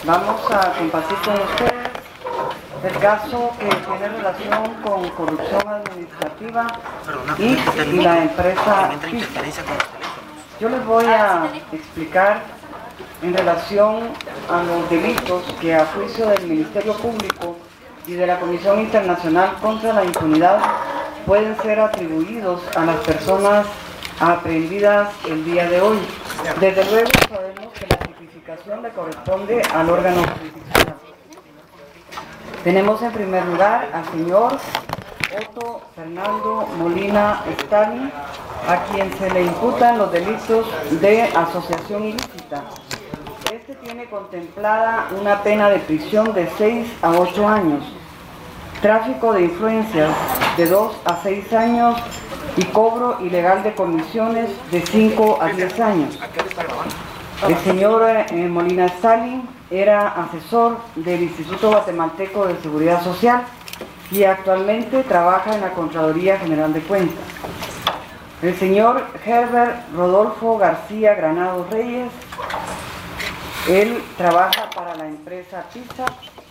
Vamos a compartir con ustedes el caso que tiene relación con corrupción administrativa y la empresa PISA. Yo les voy a explicar en relación a los delitos que a juicio del Ministerio Público y de la Comisión Internacional contra la Impunidad pueden ser atribuidos a las personas aprehendidas el día de hoy. Desde luego sabemos que la tipificación le corresponde al órgano jurisdiccional. Tenemos en primer lugar al señor Otto Fernando Molina Stalin, a quien se le imputan los delitos de asociación ilícita. Este tiene contemplada una pena de prisión de 6 a 8 años, tráfico de influencias de 2 a 6 años y cobro ilegal de comisiones de 5 a 10 años. El señor Molina Stalin era asesor del Instituto Guatemalteco de Seguridad Social y actualmente trabaja en la Contraloría General de Cuentas. El señor Herbert Rodolfo García Granados Reyes, él trabaja para la empresa PISA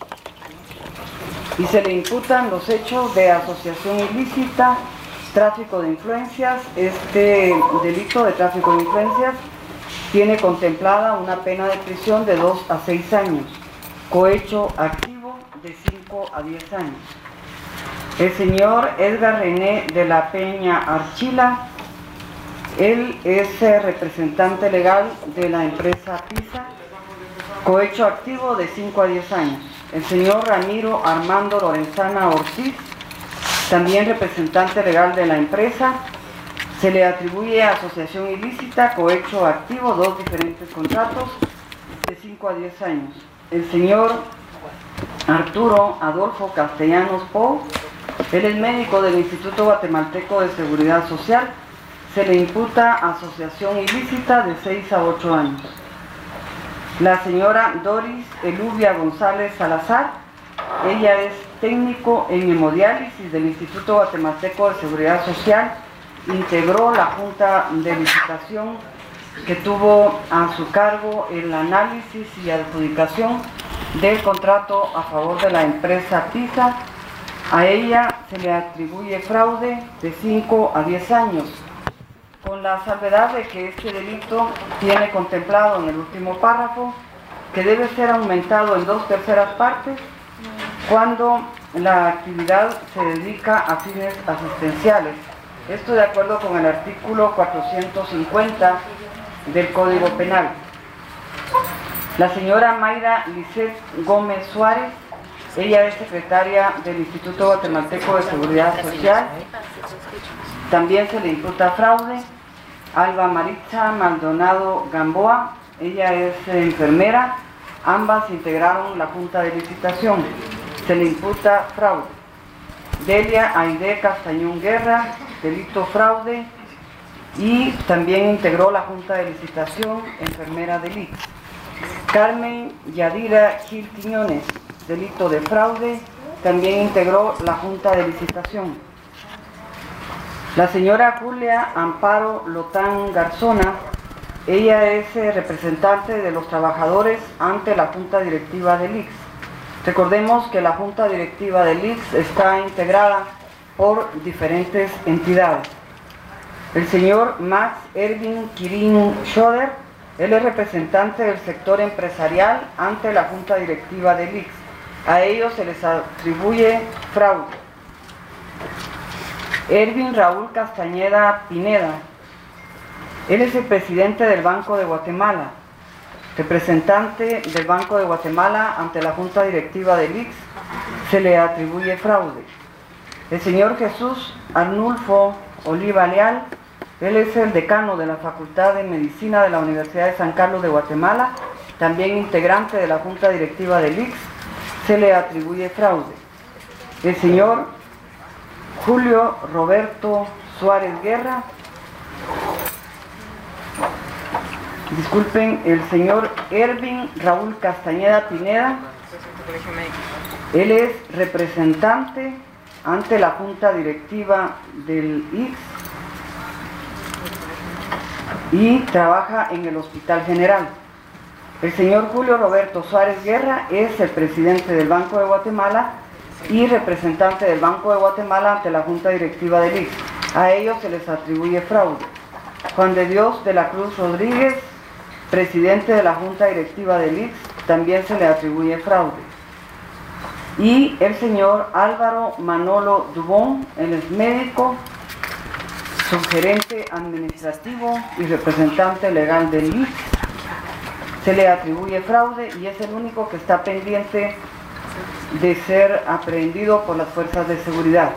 y se le imputan los hechos de asociación ilícita, tráfico de influencias. Este delito de tráfico de influencias tiene contemplada una pena de prisión de 2 a 6 años, cohecho activo de 5 a 10 años. El señor Edgar René de la Peña Archila, él es representante legal de la empresa PISA, cohecho activo de 5 a 10 años. El señor Ramiro Armando Lorenzana Ortiz, también representante legal de la empresa, se le atribuye asociación ilícita, cohecho activo, 2 diferentes contratos de 5 a 10 años. El señor Arturo Adolfo Castellanos Pou, él es médico del Instituto Guatemalteco de Seguridad Social, se le imputa asociación ilícita de 6 a 8 años. La señora Doris Elubia González Salazar, ella es técnico en hemodiálisis del Instituto Guatemalteco de Seguridad Social, integró la Junta de Licitación que tuvo a su cargo el análisis y adjudicación del contrato a favor de la empresa PISA. A ella se le atribuye fraude de 5 a 10 años, con la salvedad de que este delito tiene contemplado en el último párrafo que debe ser aumentado en 2/3 partes cuando la actividad se dedica a fines asistenciales. Esto de acuerdo con el artículo 450 del Código Penal. La señora Mayra Lisset Gómez Suárez, ella es secretaria del Instituto Guatemalteco de Seguridad Social, también se le imputa fraude. Alba Maritza Maldonado Gamboa, ella es enfermera, ambas integraron la Junta de Licitación, se le imputa fraude. Delia Aide Castañón Guerra, delito fraude, y también integró la Junta de Licitación, enfermera del ICS. Carmen Yadira Gil Quiñones, delito de fraude, también integró la Junta de Licitación. La señora Julia Amparo Lotán Garzona, ella es representante de los trabajadores ante la Junta Directiva del ICS. Recordemos que la Junta Directiva del ICS está integrada por diferentes entidades. El señor Max Erwin Quirín Schoder, él es representante del sector empresarial ante la Junta Directiva del ICS. A ellos se les atribuye fraude. Erwin Raúl Castañeda Pineda, él es el presidente del Banco de Guatemala, representante del Banco de Guatemala ante la Junta Directiva del ICS, se le atribuye fraude. El señor Jesús Arnulfo Oliva Leal, él es el decano de la Facultad de Medicina de la Universidad de San Carlos de Guatemala, también integrante de la Junta Directiva del ICS, se le atribuye fraude. El señor Julio Roberto Suárez Guerra, disculpen, el señor Erwin Raúl Castañeda Pineda, él es representante ante la Junta Directiva del ICS y trabaja en el Hospital General. El señor Julio Roberto Suárez Guerra es el presidente del Banco de Guatemala y representante del Banco de Guatemala ante la Junta Directiva del ICS. A ellos se les atribuye fraude. Juan de Dios de la Cruz Rodríguez, presidente de la Junta Directiva del ICS, también se le atribuye fraude. Y el señor Álvaro Manolo Dubón, él es médico, subgerente administrativo y representante legal del ICS, se le atribuye fraude y es el único que está pendiente de ser aprehendido por las fuerzas de seguridad.